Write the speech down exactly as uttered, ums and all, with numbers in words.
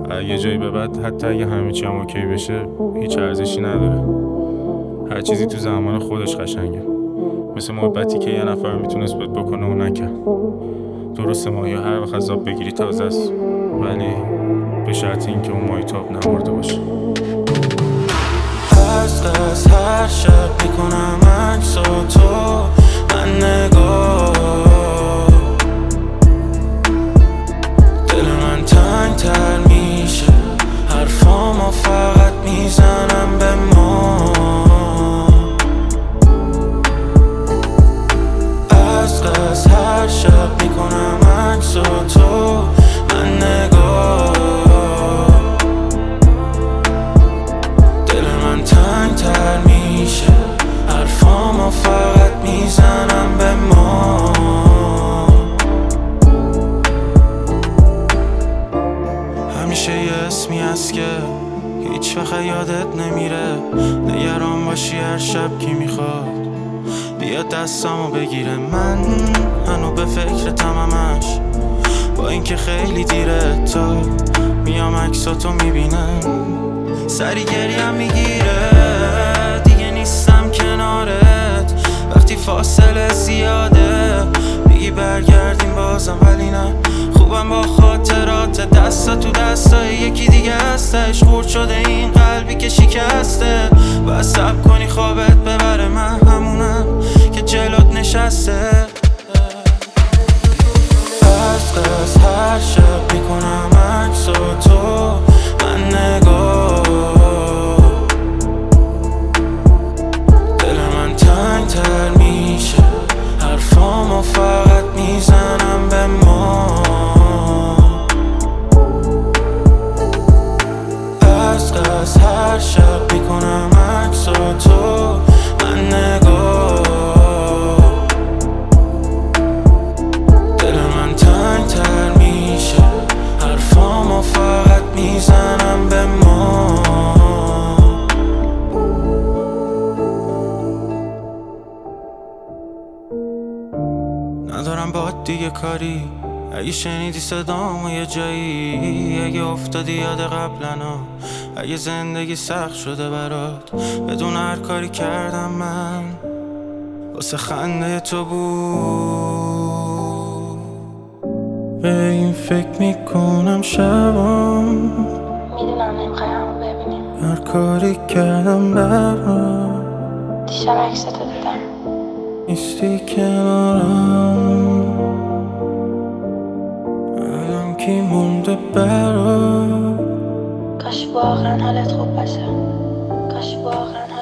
یه جایی به بعد حتی اگه همه چی هم اوکی بشه هیچ ارزشی نداره. هر چیزی تو زمان خودش قشنگه، مثل محبتی که یه نفر میتونست بهت بکنه و نکرد. درسته ماهی هر وقت از آب بگیری تازه است، ولی به شرط این که اون ماهیتاب نمورده باشه. از قصد هر شب میکنم عکس و تو من نگاه، دل من تنگ تر میشه، حرفامو فقط میزنم به ما. از قصد هر شب میکنم عکس و تو من نگاه، دل من تنگ تر میشه، حرفامو فقط میزنم به ما. همیشه یه اسمی هست که هیچ وقت یادت نمیره، نگران باشی هر شب کی میخواد بیا دستامو بگیره. من هنو به فکر تمامش، با اینکه خیلی دیره تا میام عکساتو میبینم، سری گریم میگیره، دیگه نیستم کنارت وقتی فاصله زیاده، میگی برگردیم بازم ولی نه، خوبم با خاطرات دستا تو دستای یکی دیگه هستش، خورد شده این قلبی که شکسته، باید صبر کنی خوابت ببره، من همونم که جلوت نشسته. از قصد هر شب میکنم عکس و تو من نگاه، دل من تنگ تر میشه، حرفامو فقط میزنم به ما. از قصد هر شب میکنم عکس و تو من نگاه، دل من تنگ تر میشه، حرفامو فقط میزنم به ما. ندارم باد دیگه کاری، اگه شنیدی صدامو یه جایی، اگه افتادی یاد قبلنا، اگه زندگی سخت شده برات بدون هر کاری کردم من واسه خنده تو بود. به این فکر میکنم شبام، میدونم نمیخوای همو ببینیم، هر کاری کردم برات، دیشب عکستو دیدم، نیستی کنارم، الان کی مونده برات. کاش واقعا حالت خوب باشه، کاش واقعا